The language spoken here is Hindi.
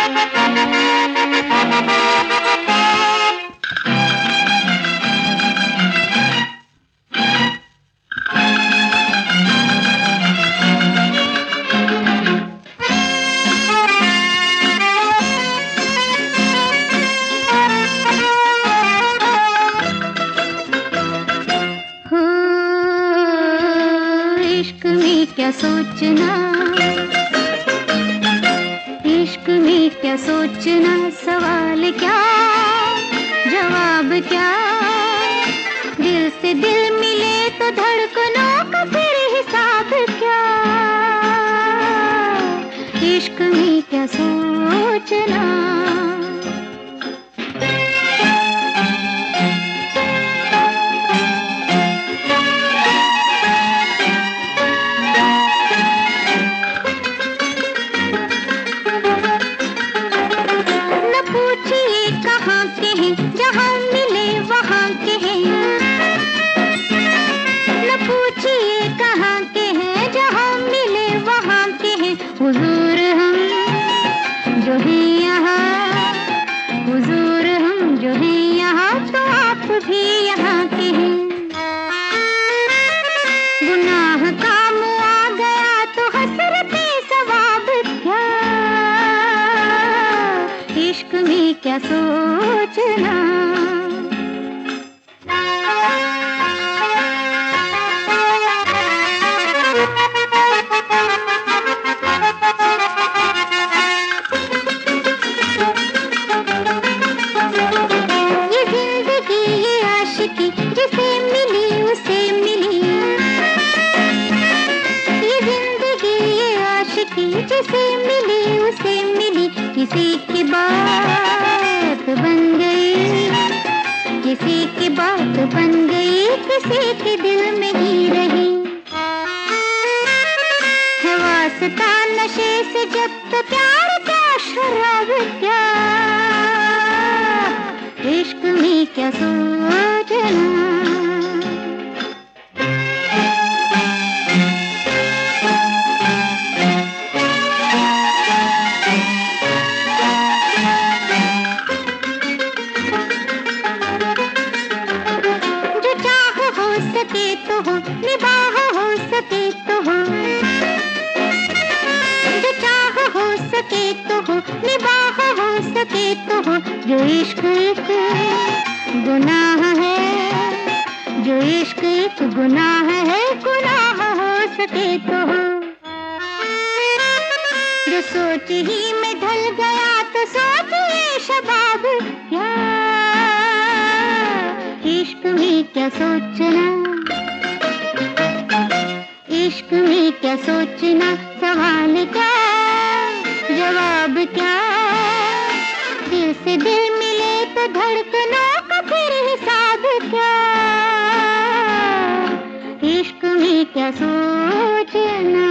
इश्क में क्या सोचना, इश्क में क्या सोचना, सवाल क्या जवाब क्या, दिल से दिल मिले तो धड़कनों का फिर हिसाब क्या, इश्क में क्या सोचना। जहाँ मिले वहाँ के हैं, न पूछिए कहाँ के हैं, जहाँ मिले वहाँ के हैं। हुजूर हम जो हैं यहाँ, हुजूर हम जो हैं यहाँ, तो आप भी यहाँ के हैं। गुनाह काम आ गया तो हसरते सवाब क्या, इश्क में क्या सोचना। ये जिंदगी ये आशिकी जिसे मिली उसे मिली, ये जिंदगी ये आशिकी जिसे मिली उसे मिली। किसी की बात बन गई, किसी की बात बन गई, किसी के दिल में ही रही। है वास्ता नशे से जब तो प्यार क्या शराब क्या, इश्क में क्या सोचना। सके तो हो निबाह हो सके तो हो, जो चाह हो सके तो हो निबाह हो सके तो हो। जो इश्क एक गुनाह है, जो इश्क एक गुनाह है, गुनाह हो सके तो हो। जो सोच ही में ढल गया तो सोचिए शबाब क्या, इश्क में क्या सोचना, इश्क में क्या सोचना, सवाल क्या जवाब क्या, दिल से दिल मिले तो धड़कनों का फिर हिसाब क्या, इश्क में क्या सोचना।